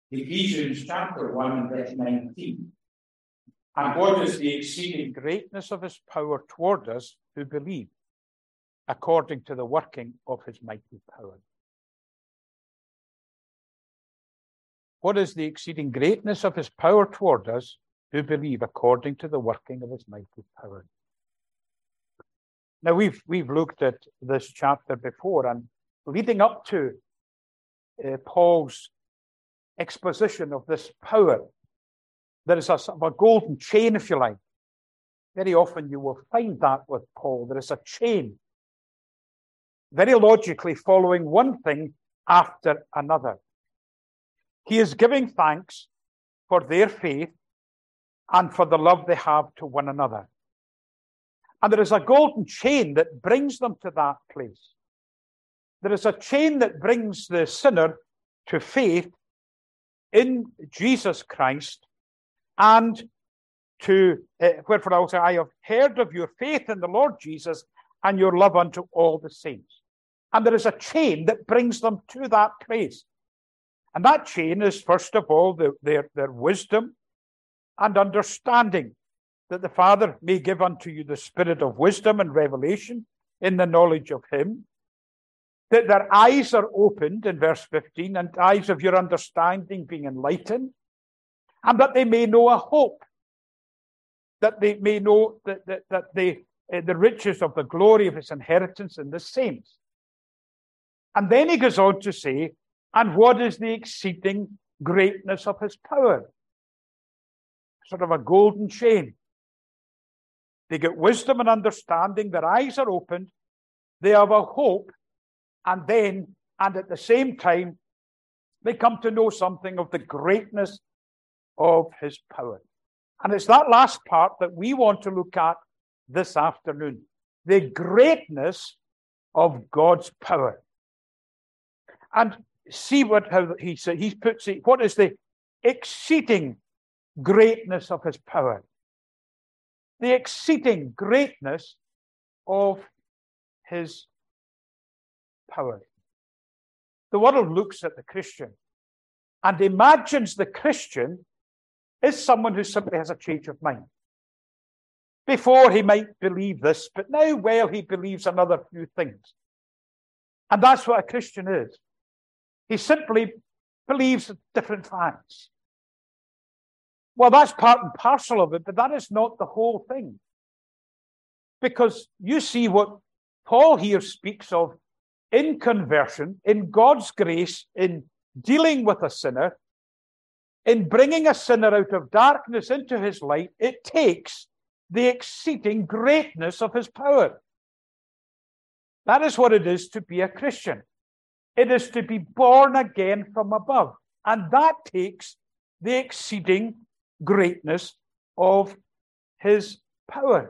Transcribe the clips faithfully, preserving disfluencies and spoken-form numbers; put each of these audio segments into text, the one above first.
Ephesians chapter one, verse nineteen. And what is the exceeding greatness of his power toward us who believe, according to the working of his mighty power? What is the exceeding greatness of his power toward us who believe, according to the working of his mighty power? Now, we've, we've looked at this chapter before, and leading up to uh, Paul's exposition of this power, there is a sort of a golden chain, if you like. Very often you will find that with Paul. There is a chain, very logically following one thing after another. He is giving thanks for their faith and for the love they have to one another. And there is a golden chain that brings them to that place. There is a chain that brings the sinner to faith in Jesus Christ, and to, uh, wherefore also I have heard of your faith in the Lord Jesus and your love unto all the saints. And there is a chain that brings them to that place. And that chain is, first of all, the, their, their wisdom and understanding, that the Father may give unto you the spirit of wisdom and revelation in the knowledge of him, that their eyes are opened, in verse fifteen, and eyes of your understanding being enlightened, and that they may know a hope, that they may know that, that, that they, uh, the riches of the glory of his inheritance in the saints. And then he goes on to say, and what is the exceeding greatness of his power? Sort of a golden chain. They get wisdom and understanding, their eyes are opened, they have a hope, and then, and at the same time, they come to know something of the greatness of his power. And it's that last part that we want to look at this afternoon. The greatness of God's power. And see what how he said, he puts it, what is the exceeding greatness of his power? The exceeding greatness of his power. The world looks at the Christian and imagines the Christian is someone who simply has a change of mind. Before he might believe this, but now, well, he believes another few things. And that's what a Christian is. He simply believes different facts. Well, that's part and parcel of it, but that is not the whole thing. Because you see what Paul here speaks of in conversion, in God's grace, in dealing with a sinner, in bringing a sinner out of darkness into his light, it takes the exceeding greatness of his power. That is what it is to be a Christian. It is to be born again from above. And that takes the exceeding greatness of his power.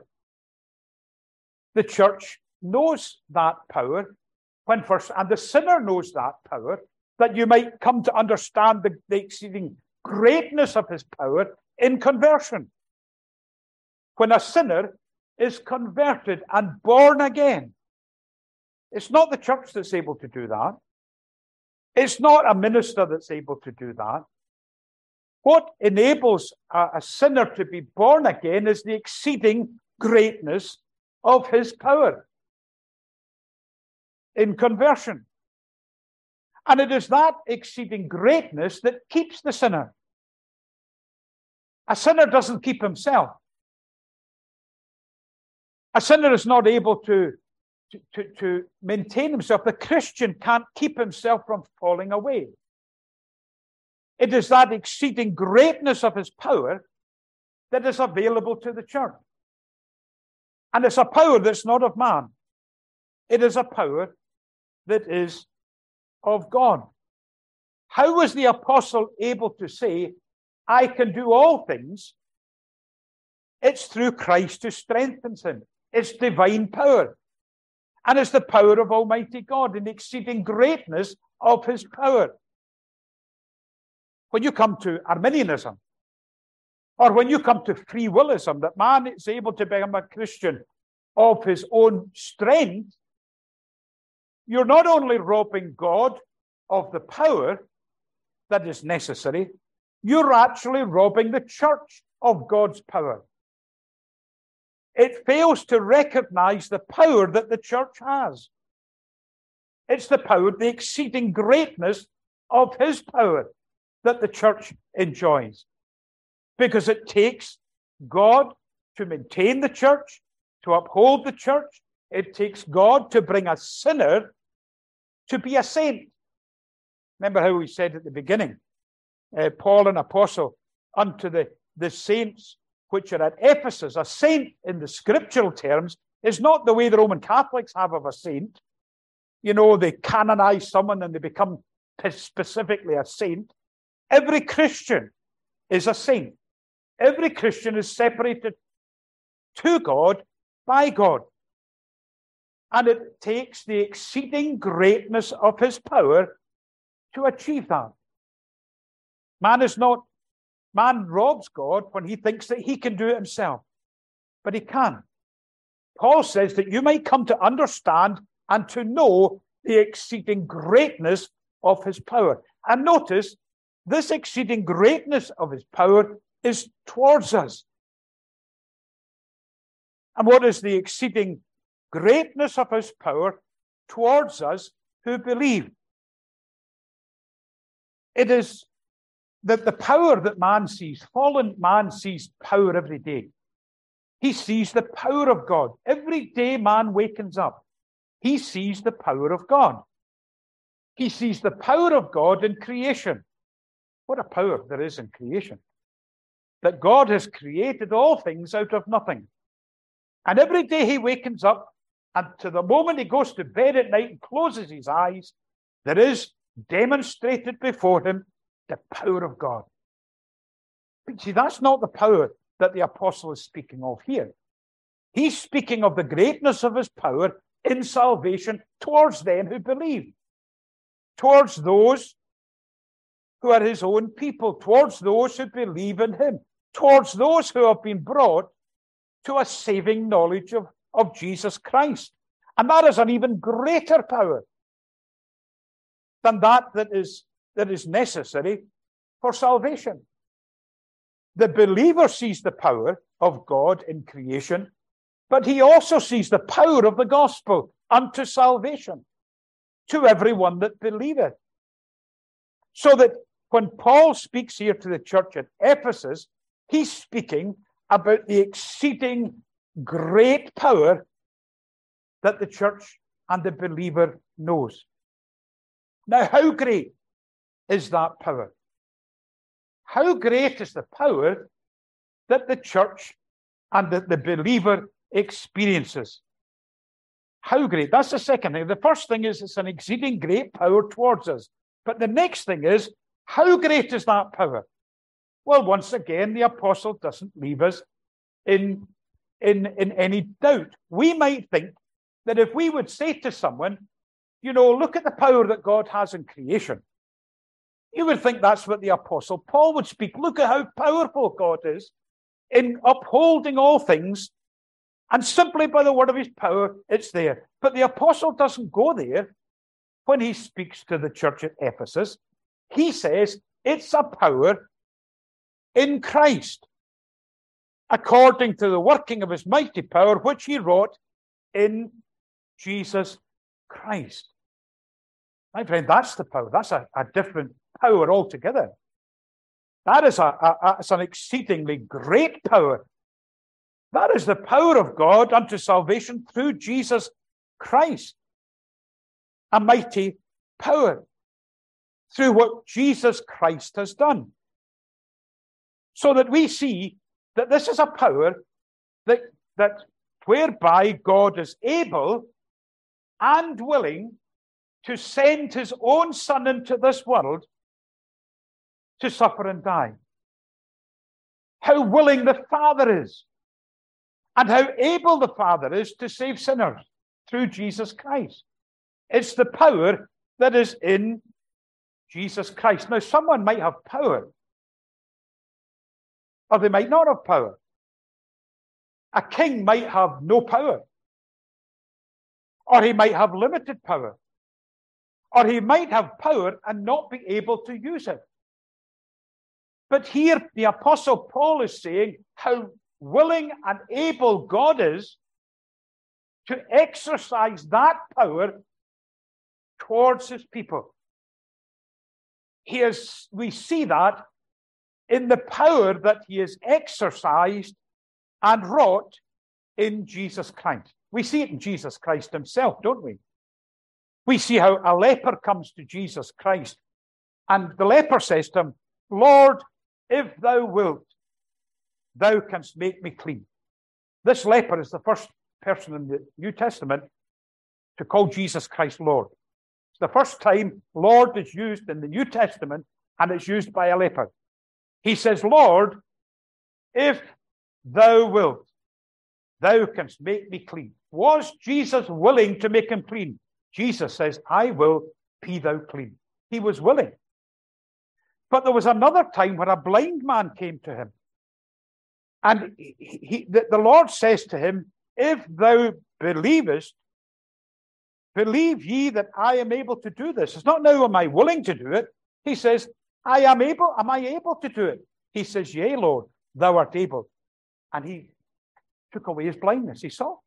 The church knows that power when first, and the sinner knows that power, that you might come to understand the, the exceeding greatness of his power in conversion. When a sinner is converted and born again, it's not the church that's able to do that. It's not a minister that's able to do that. What enables a, a sinner to be born again is the exceeding greatness of his power in conversion. And it is that exceeding greatness that keeps the sinner. A sinner doesn't keep himself. A sinner is not able to, to, to, to maintain himself. The Christian can't keep himself from falling away. It is that exceeding greatness of his power that is available to the church. And it's a power that's not of man. It is a power that is of God. How was the apostle able to say, I can do all things? It's through Christ who strengthens him. It's divine power. And it's the power of Almighty God in the exceeding greatness of his power. When you come to Arminianism, or when you come to free willism, that man is able to become a Christian of his own strength, you're not only robbing God of the power, that is necessary, you're actually robbing the church of God's power. It fails to recognize the power that the church has. It's the power, the exceeding greatness of his power that the church enjoys. Because it takes God to maintain the church, to uphold the church. It takes God to bring a sinner to be a saint. Remember how we said at the beginning, uh, Paul, an apostle, unto the, the saints which are at Ephesus. A saint in the scriptural terms is not the way the Roman Catholics have of a saint. You know, they canonize someone and they become specifically a saint. Every Christian is a saint. Every Christian is separated to God by God. And it takes the exceeding greatness of his power to achieve that. Man is not, man robs God when he thinks that he can do it himself. But he can. Paul says that you might come to understand and to know the exceeding greatness of his power. And notice, this exceeding greatness of his power is towards us. And what is the exceeding greatness of his power towards us who believe? It is that the power that man sees, fallen man sees power every day. He sees the power of God. Every day man wakens up, he sees the power of God. He sees the power of God in creation. What a power there is in creation. That God has created all things out of nothing. And every day he wakens up, and to the moment he goes to bed at night and closes his eyes, there is demonstrated before him the power of God. But see, that's not the power that the apostle is speaking of here. He's speaking of the greatness of his power in salvation towards them who believe, towards those who are his own people, towards those who believe in him, towards those who have been brought to a saving knowledge of, of Jesus Christ. And that is an even greater power than that that is, that is necessary for salvation. The believer sees the power of God in creation, but he also sees the power of the gospel unto salvation to everyone that believeth. So that when Paul speaks here to the church at Ephesus, he's speaking about the exceeding great power that the church and the believer knows. Now, how great is that power? How great is the power that the church and the, the believer experiences? How great? That's the second thing. The first thing is it's an exceeding great power towards us. But the next thing is, how great is that power? Well, once again, the apostle doesn't leave us in, in, in any doubt. We might think that if we would say to someone, you know, look at the power that God has in creation, you would think that's what the apostle Paul would speak. Look at how powerful God is in upholding all things, and simply by the word of his power, it's there. But the apostle doesn't go there when he speaks to the church at Ephesus. He says it's a power in Christ, according to the working of his mighty power, which he wrought in Jesus Christ. My friend, that's the power. That's a, a different power altogether. That is a, a, a, it's an exceedingly great power. That is the power of God unto salvation through Jesus Christ. A mighty power through what Jesus Christ has done. So that we see that this is a power that, that whereby God is able and willing to send his own Son into this world to suffer and die. How willing the Father is, and how able the Father is to save sinners through Jesus Christ. It's the power that is in Jesus Christ. Now, someone might have power, or they might not have power. A king might have no power, or he might have limited power, or he might have power and not be able to use it. But here the Apostle Paul is saying how willing and able God is to exercise that power towards his people. He is, we see that in the power that he has exercised and wrought in Jesus Christ. We see it in Jesus Christ himself, don't we? We see how a leper comes to Jesus Christ, and the leper says to him, Lord, if thou wilt, thou canst make me clean. This leper is the first person in the New Testament to call Jesus Christ Lord. It's the first time Lord is used in the New Testament, and it's used by a leper. He says, Lord, if thou wilt, thou canst make me clean. Was Jesus willing to make him clean? Jesus says, I will, be thou clean. He was willing. But there was another time when a blind man came to him. And he, he, the, the Lord says to him, if thou believest, believe ye that I am able to do this. It's not now am I willing to do it. He says, I am able. Am I able to do it? He says, yea, Lord, thou art able. And he took away his blindness. He saw.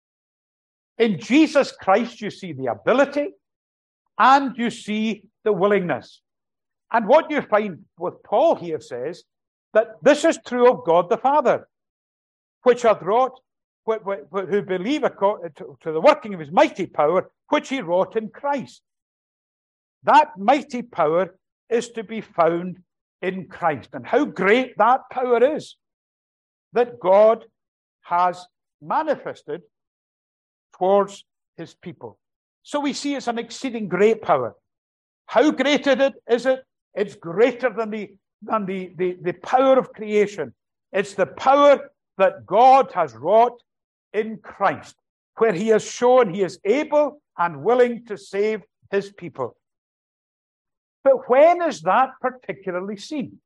In Jesus Christ, you see the ability and you see the willingness. And what you find with Paul here says that this is true of God the Father, which hath wrought, who believe to the working of his mighty power, which he wrought in Christ. That mighty power is to be found in Christ. And how great that power is that God has manifested towards his people. So we see it's an exceeding great power. How great is it? It's greater than the, than the, the, the power of creation. It's the power that God has wrought in Christ, where he has shown he is able and willing to save his people. But when is that particularly seen?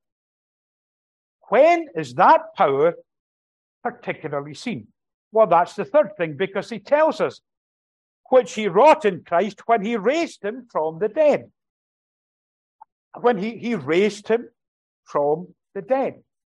When is that power particularly seen? Well, that's the third thing, because he tells us, which he wrought in Christ when he raised him from the dead. When he, he raised him from the dead.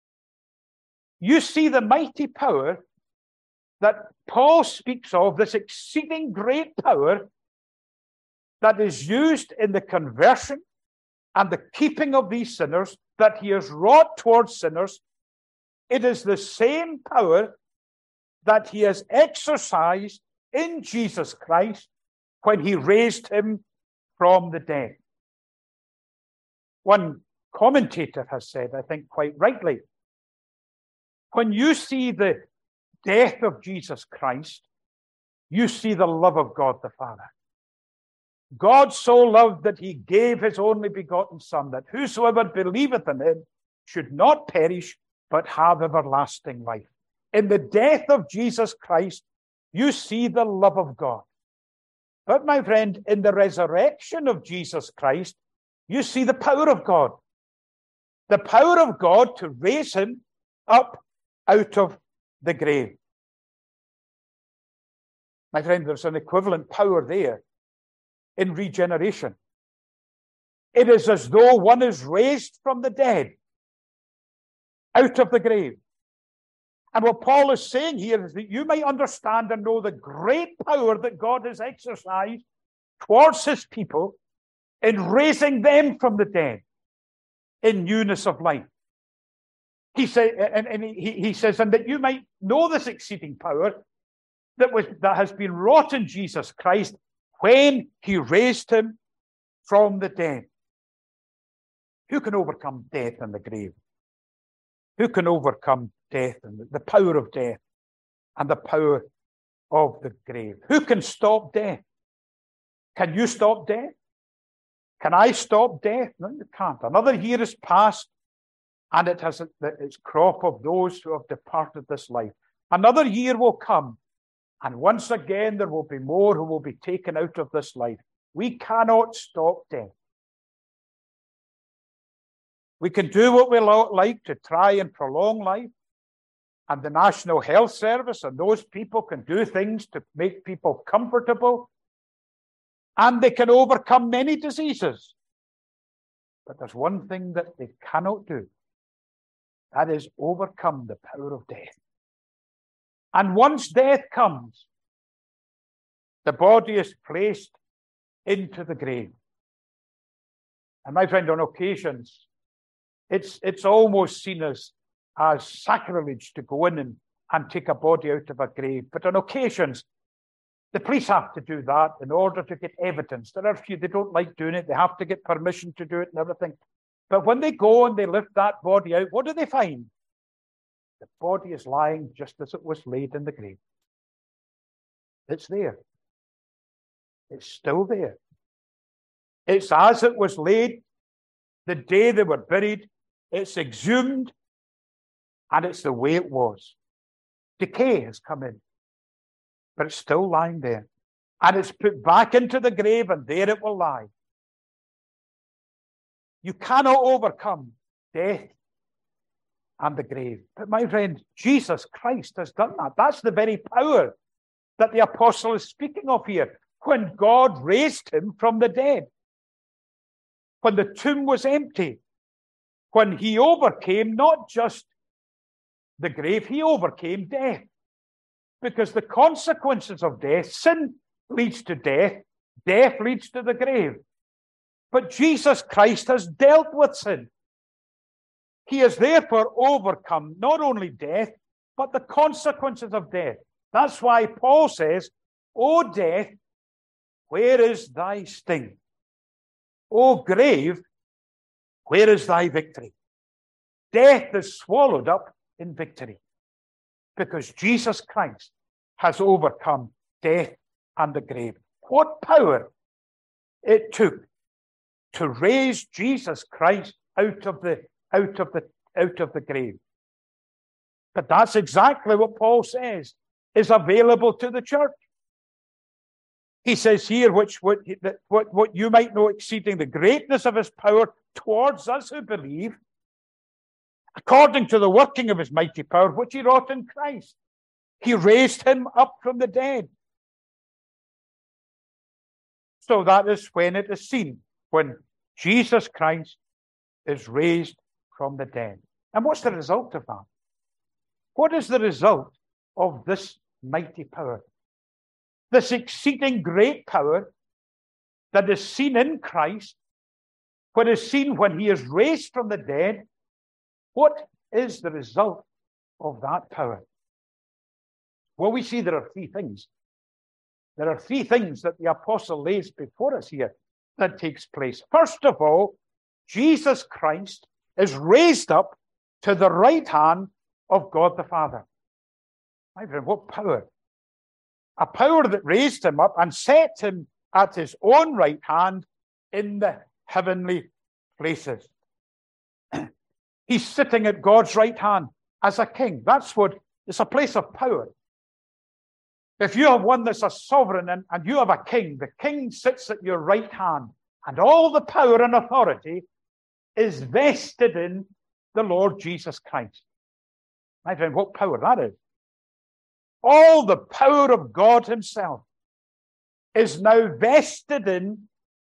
You see the mighty power that Paul speaks of, this exceeding great power that is used in the conversion and the keeping of these sinners, that he has wrought towards sinners. It is the same power that he has exercised in Jesus Christ when he raised him from the dead. One commentator has said, I think quite rightly, when you see the death of Jesus Christ, you see the love of God the Father. God so loved that he gave his only begotten Son, that whosoever believeth in him should not perish, but have everlasting life. In the death of Jesus Christ, you see the love of God. But my friend, in the resurrection of Jesus Christ, you see the power of God. The power of God to raise him up out of the grave. My friend, there's an equivalent power there in regeneration. It is as though one is raised from the dead, out of the grave. And what Paul is saying here is that you might understand and know the great power that God has exercised towards his people in raising them from the dead in newness of life. He say, and, and he, he says, and that you might know this exceeding power that was that has been wrought in Jesus Christ when he raised him from the dead. Who can overcome death and the grave? Who can overcome death and the, the power of death and the power of the grave? Who can stop death? Can you stop death? Can I stop death? No, you can't. Another year has passed, and it has its crop of those who have departed this life. Another year will come, and once again there will be more who will be taken out of this life. We cannot stop death. We can do what we like to try and prolong life, and the National Health Service and those people can do things to make people comfortable, and they can overcome many diseases. But there's one thing that they cannot do. that is, overcome the power of death. And once death comes, the body is placed into the grave. And my friend, on occasions, it's, it's almost seen as, as sacrilege to go in and, and take a body out of a grave. But on occasions, the police have to do that in order to get evidence. There are a few, they don't like doing it. They have to get permission to do it and everything. But when they go and they lift that body out, what do they find? The body is lying just as it was laid in the grave. It's there. It's still there. It's as it was laid the day they were buried. It's exhumed, and it's the way it was. Decay has come in, but it's still lying there. And it's put back into the grave, and there it will lie. You cannot overcome death and the grave. But my friend, Jesus Christ has done that. That's the very power that the apostle is speaking of here. When God raised him from the dead, when the tomb was empty, when he overcame not just the grave, he overcame death. Because the consequences of death, sin leads to death, death leads to the grave. But Jesus Christ has dealt with sin. He has therefore overcome not only death, but the consequences of death. That's why Paul says, O death, where is thy sting? O grave, where is thy victory? Death is swallowed up in victory, because Jesus Christ has overcome death and the grave. What power it took to raise Jesus Christ out of the out of the out of the grave. But that's exactly what Paul says is available to the church. He says here, which what, what, what you might know exceeding the greatness of his power towards us who believe, according to the working of his mighty power, which he wrought in Christ. He raised him up from the dead. So that is when it is seen, when Jesus Christ is raised from the dead. And what's the result of that? What is the result of this mighty power? This exceeding great power that is seen in Christ, what is seen when he is raised from the dead. What is the result of that power? Well, we see there are three things. There are three things that the apostle lays before us here that takes place. First of all, Jesus Christ is raised up to the right hand of God the Father. My friend, what power? A power that raised him up and set him at his own right hand in the heavenly places. He's sitting at God's right hand as a king. That's what, it's a place of power. If you have one that's a sovereign and, and you have a king, the king sits at your right hand, and all the power and authority is vested in the Lord Jesus Christ. My friend, what power that is. All the power of God himself is now vested in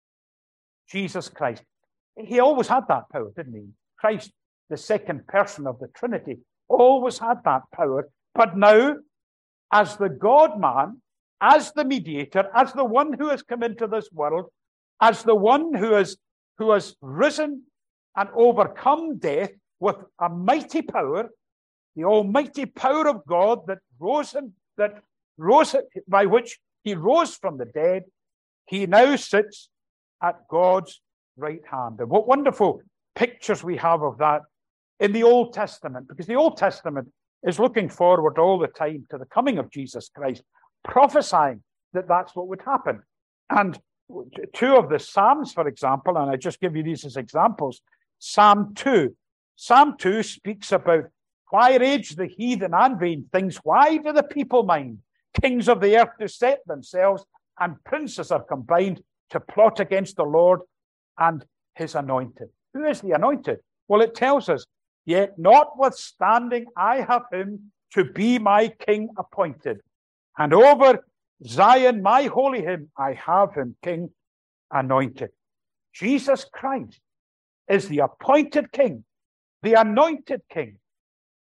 Jesus Christ. He always had that power, didn't he? Christ, the second person of the Trinity, always had that power. But now, as the God-man, as the mediator, as the one who has come into this world, as the one who has, who has risen and overcome death with a mighty power, the almighty power of God that rose him, that rose by which he rose from the dead, he now sits at God's right hand. And what wonderful pictures we have of that in the Old Testament, because the Old Testament is looking forward all the time to the coming of Jesus Christ, prophesying that that's what would happen. And two of the Psalms, for example, and I just give you these as examples. Psalm two. Psalm two speaks about, why rage the heathen and vain things? Why do the people mind? Kings of the earth do set themselves, and princes are combined to plot against the Lord and his anointed. Who is the anointed? Well, it tells us, yet notwithstanding I have him to be my king appointed. And over Zion, my holy hymn, I have him king anointed. Jesus Christ is the appointed king, the anointed king,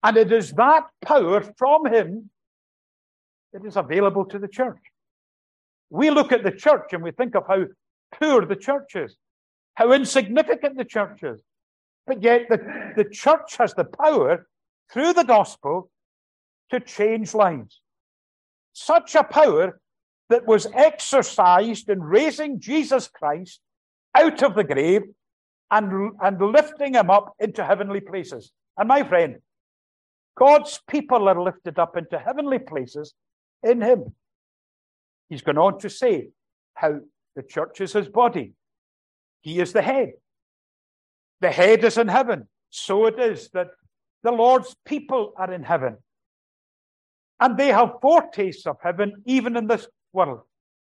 And it is that power from him that is available to the church. We look at the church and we think of how poor the church is, how insignificant the church is. But yet the, the church has the power through the gospel to change lives. Such a power that was exercised in raising Jesus Christ out of the grave and, and lifting him up into heavenly places. And my friend, God's people are lifted up into heavenly places in him. He's gone on to say how the church is his body. He is the head. The head is in heaven. So it is that the Lord's people are in heaven. And they have foretastes of heaven even in this world.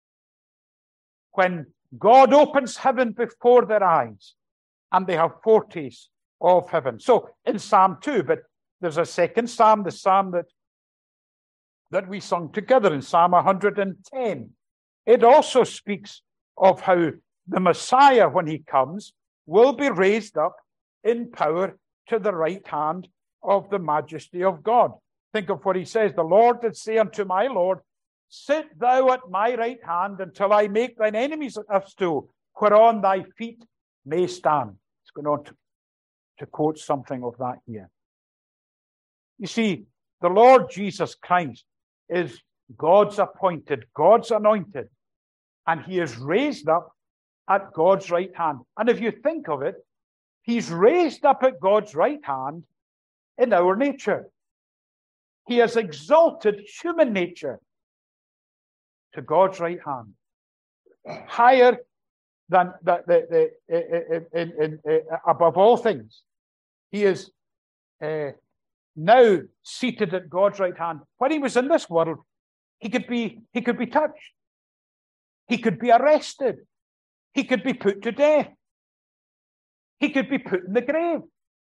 When God opens heaven before their eyes, and they have foretastes of heaven. So in Psalm two, but there's a second psalm, the psalm that, that we sung together in Psalm one hundred ten. It also speaks of how the Messiah, when he comes, will be raised up in power to the right hand of the majesty of God. Think of what he says. The Lord did say unto my Lord, sit thou at my right hand until I make thine enemies a stool, whereon thy feet may stand. It's going on to, to quote something of that here. You see, the Lord Jesus Christ is God's appointed, God's anointed, and he is raised up at God's right hand. And if you think of it, he's raised up at God's right hand in our nature. He has exalted human nature to God's right hand, higher than the, the, the in, in, in, above all things. He is uh, now seated at God's right hand. When he was in this world, he could be he could be touched. He could be arrested. He could be put to death. He could be put in the grave.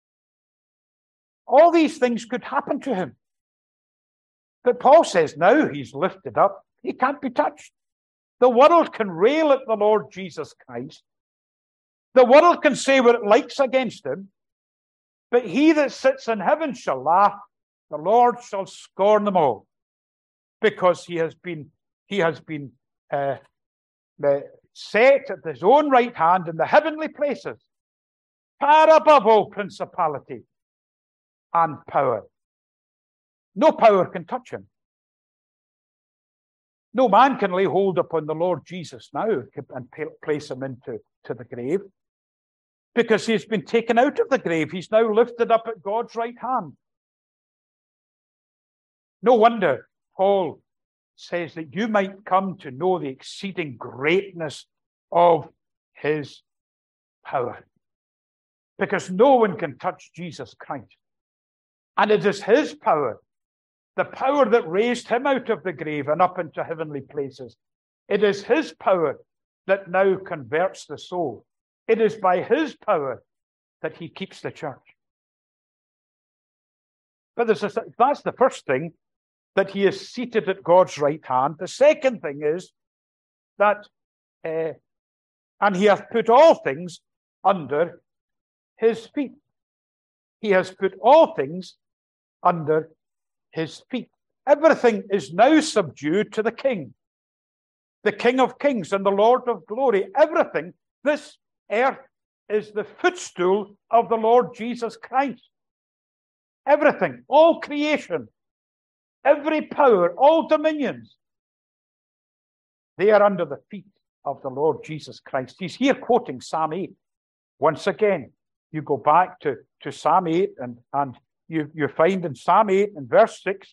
All these things could happen to him. But Paul says now he's lifted up. He can't be touched. The world can rail at the Lord Jesus Christ. The world can say what it likes against him. But he that sits in heaven shall laugh. The Lord shall scorn them all. Because he has been, he has been uh, set at his own right hand in the heavenly places, far above all principality and power. No power can touch him. No man can lay hold upon the Lord Jesus now and place him into to the grave, because he's been taken out of the grave. He's now lifted up at God's right hand. No wonder Paul says that you might come to know the exceeding greatness of his power, because no one can touch Jesus Christ. And it is his power, the power that raised him out of the grave and up into heavenly places. It is his power that now converts the soul. It is by his power that he keeps the church. But there's a, that's the first thing, that he is seated at God's right hand. The second thing is that, uh, and he hath put all things under his feet. He has put all things under his feet. Everything is now subdued to the King, the King of kings and the Lord of glory. Everything, this earth is the footstool of the Lord Jesus Christ. Everything, all creation, every power, all dominions, they are under the feet of the Lord Jesus Christ. He's here quoting Psalm eight. Once again, you go back to, to Psalm eight and, and you, you find in Psalm eight and verse six,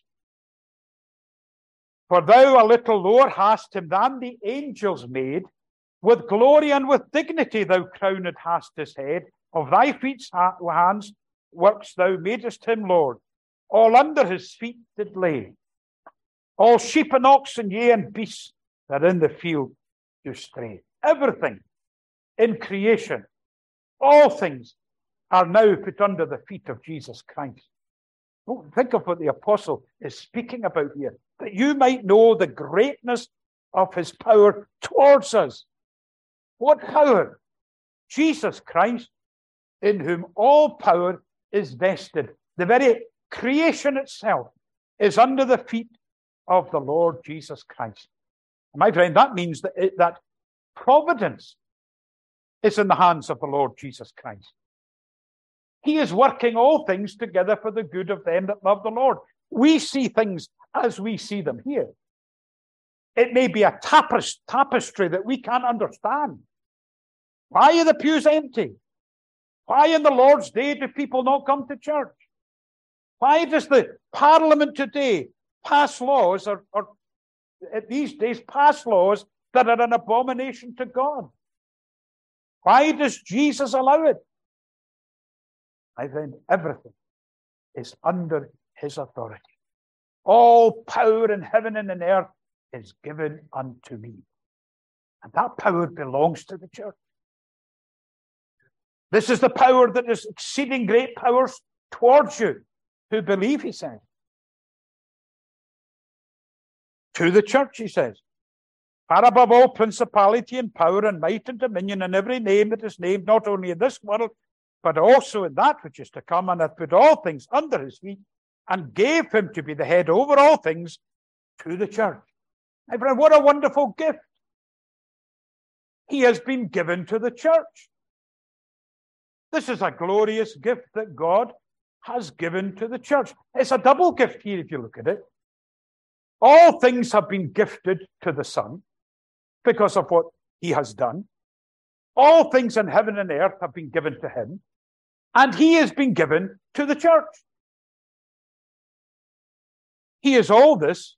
for thou a little lower hast him than the angels made, with glory and with dignity thou crowned hast his head. Of thy feet's hands works thou madest him Lord. All under his feet did lay. All sheep and oxen, yea, and beasts that in the field do stray. Everything in creation, all things are now put under the feet of Jesus Christ. Oh, think of what the apostle is speaking about here, that you might know the greatness of his power towards us. What power? Jesus Christ, in whom all power is vested. The very creation itself is under the feet of the Lord Jesus Christ. My friend, that means that, it, that providence is in the hands of the Lord Jesus Christ. He is working all things together for the good of them that love the Lord. We see things as we see them here. It may be a tapest, tapestry that we can't understand. Why are the pews empty? Why on the Lord's Day do people not come to church? Why does the Parliament today pass laws, or, or these days pass laws that are an abomination to God? Why does Jesus allow it? I think everything is under his authority. All power in heaven and in earth is given unto me. And that power belongs to the church. This is the power that is exceeding great powers towards you who believe, he says. To the church, he says. Far above all principality and power and might and dominion and every name that is named, not only in this world, but also in that which is to come, and hath put all things under his feet, and gave him to be the head over all things to the church. My friend, what a wonderful gift. He has been given to the church. This is a glorious gift that God has given to the church. It's a double gift here if you look at it. All things have been gifted to the Son because of what he has done. All things in heaven and earth have been given to him, and he has been given to the church. He is all this,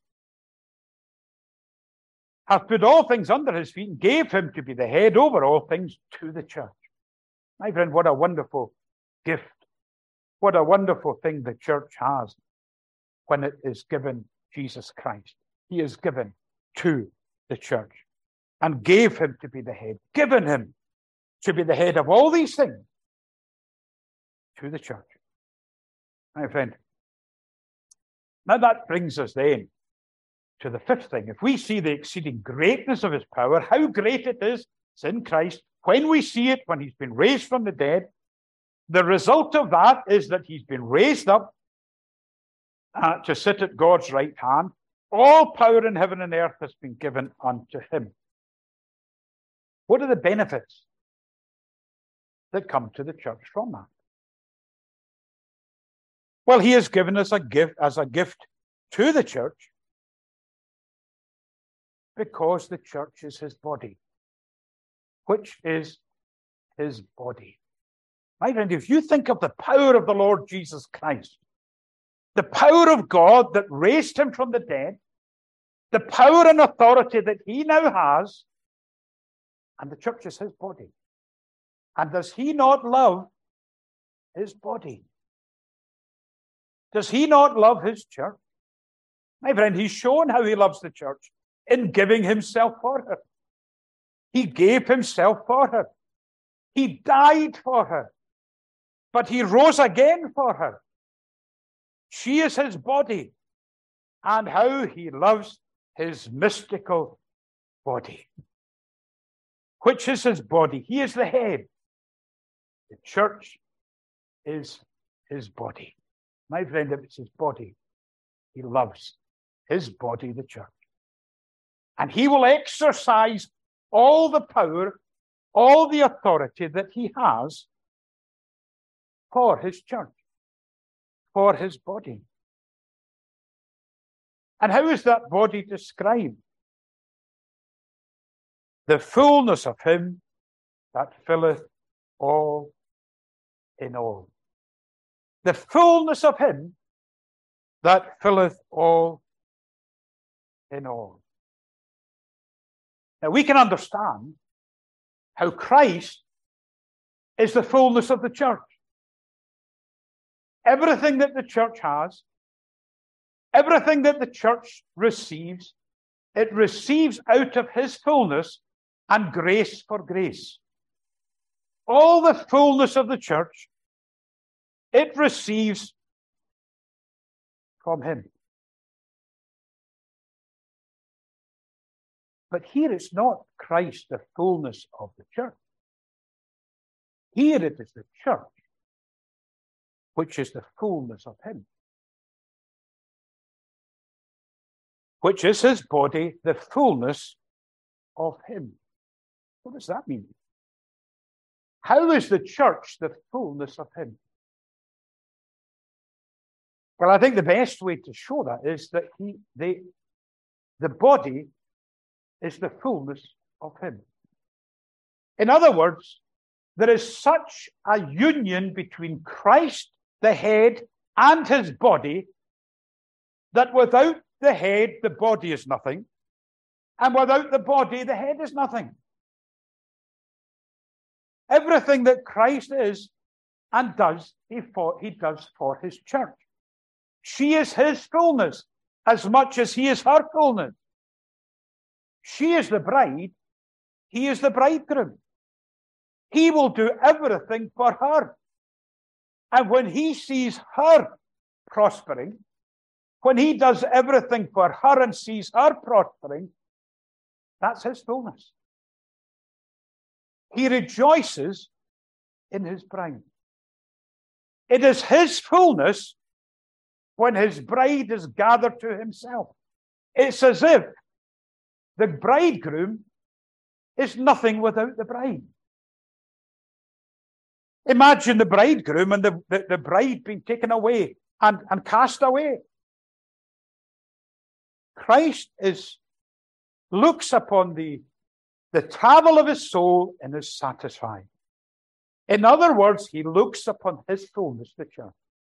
hath put all things under his feet, and gave him to be the head over all things to the church. My friend, what a wonderful gift. What a wonderful thing the church has when it is given Jesus Christ. He is given to the church and gave him to be the head, given him to be the head of all these things to the church. My friend, now that brings us then to the fifth thing. If we see the exceeding greatness of his power, how great it is, it's in Christ. When we see it, when he's been raised from the dead, the result of that is that he's been raised up uh, to sit at God's right hand. All power in heaven and earth has been given unto him. What are the benefits that come to the church from that? Well, he has given us a gift as a gift to the church because the church is his body, which is his body. My friend, if you think of the power of the Lord Jesus Christ, the power of God that raised him from the dead, the power and authority that he now has, and the church is his body. And does he not love his body? Does he not love his church? My friend, he's shown how he loves the church in giving himself for her. He gave himself for her. He died for her. But he rose again for her. She is his body. And how he loves his mystical body. Which is his body? He is the head. The church is his body. My friend, if it's his body, he loves his body, the church. And he will exercise all the power, all the authority that he has for his church, for his body. And how is that body described? The fullness of him that filleth all in all. The fullness of him that filleth all in all. Now we can understand how Christ is the fullness of the church. Everything that the church has, everything that the church receives, it receives out of his fullness and grace for grace. All the fullness of the church, it receives from him. But here it's not Christ, the fullness of the church. Here it is the church, which is the fullness of him. which is his body, the fullness of him. What does that mean? How is the church the fullness of him? Well, I think the best way to show that is that he, they, the body is the fullness of him. In other words, there is such a union between Christ, the head, and his body, that without the head, the body is nothing, and without the body, the head is nothing. Everything that Christ is and does, he, for, he does for his church. She is his fullness as much as he is her fullness. She is the bride, he is the bridegroom. He will do everything for her. And when he sees her prospering, when he does everything for her and sees her prospering, that's his fullness. He rejoices in his bride. It is his fullness when his bride is gathered to himself. It's as if the bridegroom is nothing without the bride. Imagine the bridegroom and the, the, the bride being taken away and, and cast away. Christ is looks upon the, the travel of his soul and is satisfied. In other words, he looks upon his fullness, the church.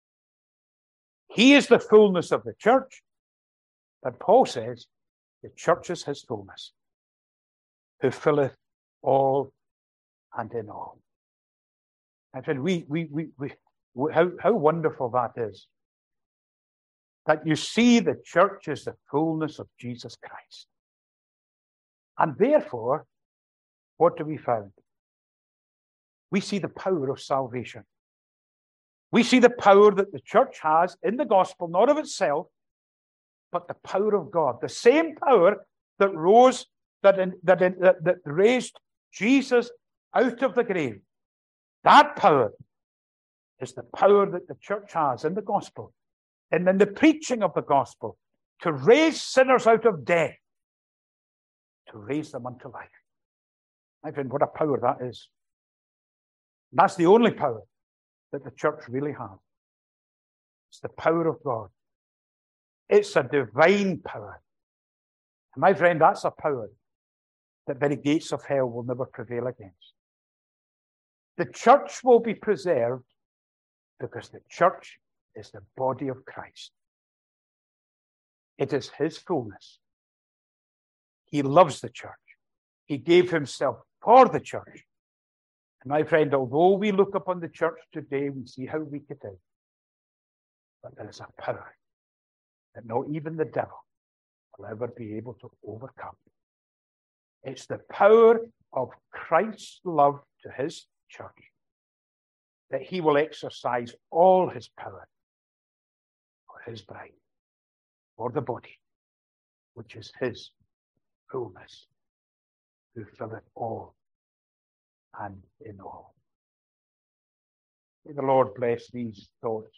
He is the fullness of the church, but Paul says the church is his fullness, who filleth all and in all. I said, we, we, we, we, how, how wonderful that is. That you see the church is the fullness of Jesus Christ. And therefore, what do we find? We see the power of salvation. We see the power that the church has in the gospel, not of itself, but the power of God. The same power that rose, that, in, that, in, that, that raised Jesus out of the grave. That power is the power that the church has in the gospel and in the preaching of the gospel to raise sinners out of death, to raise them unto life. I think what a power that is. And that's the only power that the church really has. It's the power of God. It's a divine power. And my friend, that's a power that very gates of hell will never prevail against. The church will be preserved because the church is the body of Christ. It is his fullness. He loves the church. He gave himself for the church. And my friend, although we look upon the church today, we see how weak it is. But there is a power that not even the devil will ever be able to overcome. It's the power of Christ's love to his church that he will exercise all his power for his bride, for the body, which is his fullness, who filleth all and in all. May the Lord bless these thoughts